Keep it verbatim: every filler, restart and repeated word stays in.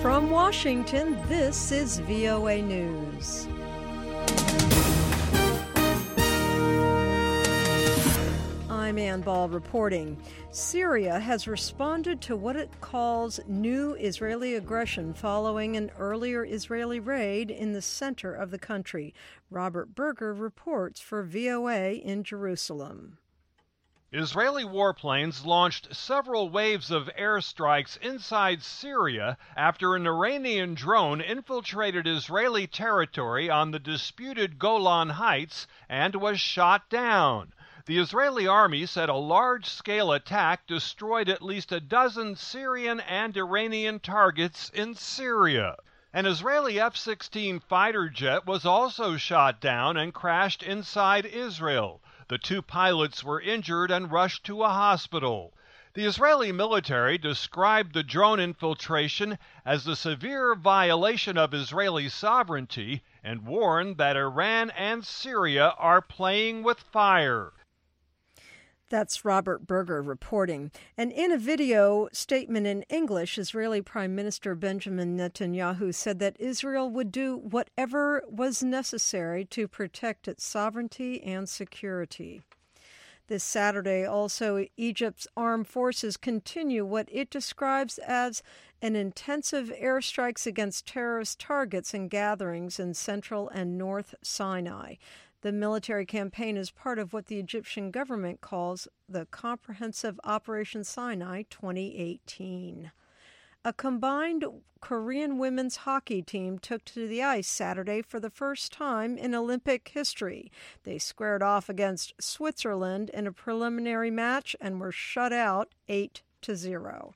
From Washington, this is V O A News. I'm Ann Ball reporting. Syria has responded to what it calls new Israeli aggression following an earlier Israeli raid in the center of the country. Robert Berger reports for V O A in Jerusalem. Israeli warplanes launched several waves of airstrikes inside Syria after an Iranian drone infiltrated Israeli territory on the disputed Golan Heights and was shot down. The Israeli army said a large-scale attack destroyed at least a dozen Syrian and Iranian targets in Syria. An Israeli F sixteen fighter jet was also shot down and crashed inside Israel. The two pilots were injured and rushed to a hospital. The Israeli military described the drone infiltration as a severe violation of Israeli sovereignty and warned that Iran and Syria are playing with fire. That's Robert Berger reporting. And in a video statement in English, Israeli Prime Minister Benjamin Netanyahu said that Israel would do whatever was necessary to protect its sovereignty and security. This Saturday, also, Egypt's armed forces continue what it describes as an intensive airstrikes against terrorist targets and gatherings in central and north Sinai. The military campaign is part of what the Egyptian government calls the Comprehensive Operation Sinai twenty eighteen. A combined Korean women's hockey team took to the ice Saturday for the first time in Olympic history. They squared off against Switzerland in a preliminary match and were shut out eight to zero.